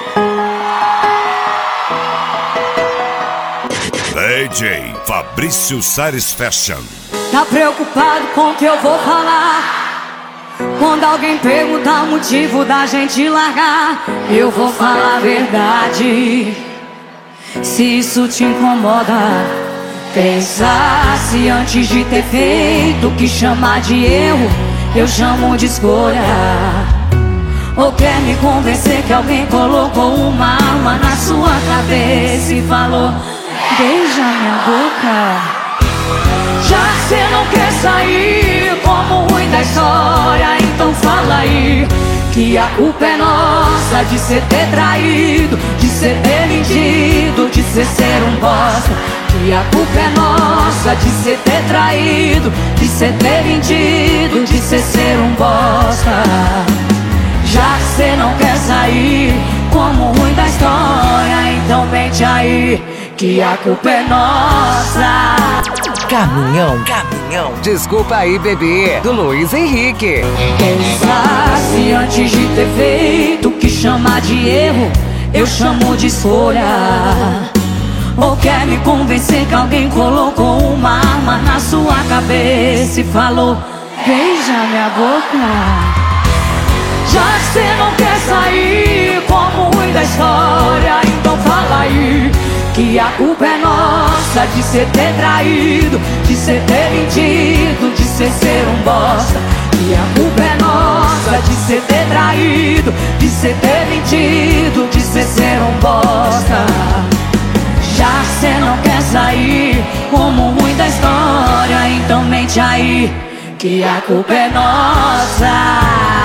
DJ Fabrício Salles Fashion. Tá preocupado com o que eu vou falar? Quando alguém perguntar o motivo da gente largar, eu vou falar a verdade. Se isso te incomoda, pensasse antes de ter feito o que chamar de erro, eu chamo de escolha. Ou quer me convencer que alguém colocou uma arma na sua cabeça e falou: beija minha boca. Já que cê não quer sair como ruim da história, então fala aí que a culpa é nossa de cê ter traído, de cê ter mentido, de cê ser um bosta. Que a culpa é nossa de cê ter traído, de cê ter mentido, de cê ser um bosta. Já que cê não quer sair como ruim da história, então mente aí que a culpa é nossa. Caminhão, desculpa aí, bebê, do Luiz Henrique. Pensasse antes de ter feito o que chamar de erro, eu chamo de escolha. Ou quer me convencer que alguém colocou uma arma na sua cabeça e falou: beija minha boca. Já que cê não quer sair como ruim da história, então fala aí que a culpa é nossa de cê ter traído, de cê ter mentido, de cê ser um bosta. Que a culpa é nossa de cê ter traído, de cê ter mentido, de cê ser um bosta. Já que cê não quer sair como ruim da história, então mente aí que a culpa é nossa.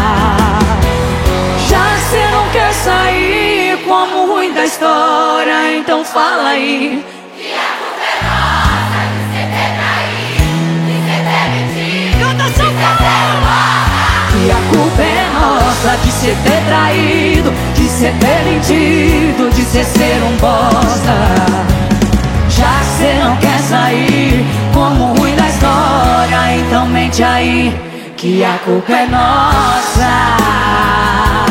Sair como ruim da história, então fala aí que a culpa é nossa de cê ter traído, de cê ter mentido, canta de cê ser um bosta. Que a culpa é nossa de cê ter traído, de cê ter mentido, de cê ser um bosta. Já que cê não quer sair como ruim da história, então mente aí que a culpa é nossa.